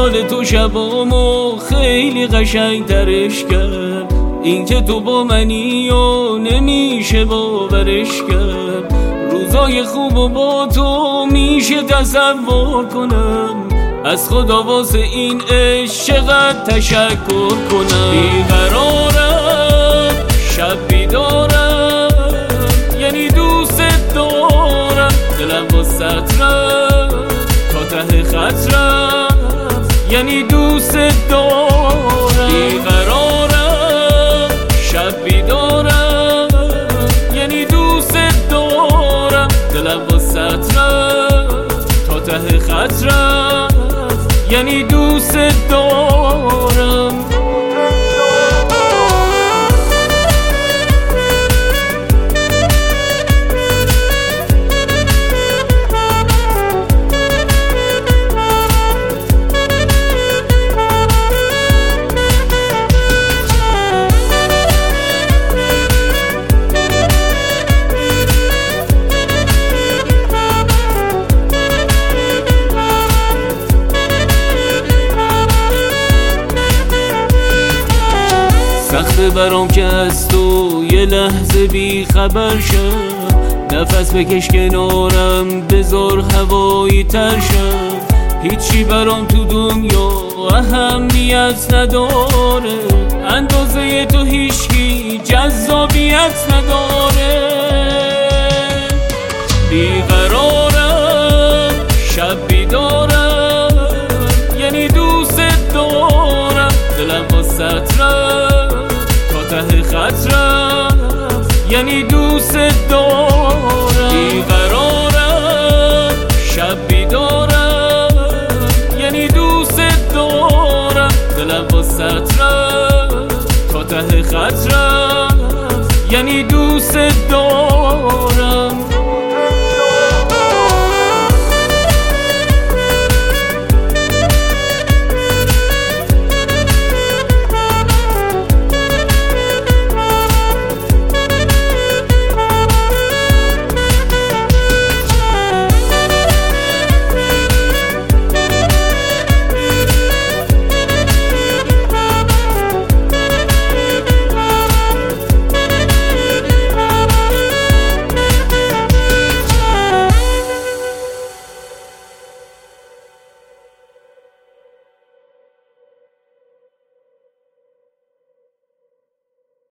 خیال تو شبامو خیلی قشنگ ترش کرد. این که تو با منی و نمیشه باورش کرد. روزای خوب و با تو میشه تصور کنم. از خدا واسه این عشق چقدر تشکر کنم. بیقرارم شب بیدارم، یعنی دوست دارم. دلم واسه رفت تا ته خط رفت، یعنی دوست دارم. بیقرارم شب بیدارم، یعنی دوست دارم. دلم واسه رفت تا ته خط رفت، یعنی دوست دارم. سخته برام که از تو یه لحظه بی خبر شم. نفس بکش کنارم بذار هوایی تر شم. هیچی برام تو دنیا اهمیت نداره، اندازه تو هیچکی جذابیت نداره. بیقرارم شب بیدارم، یعنی دوست دارم. دلم واسه رفت ته خط رفت، یعنی دوست دارم. بیقرارم شب بیدارم، یعنی دوست دارم. دلم واسه رفت تا ته خط رفت،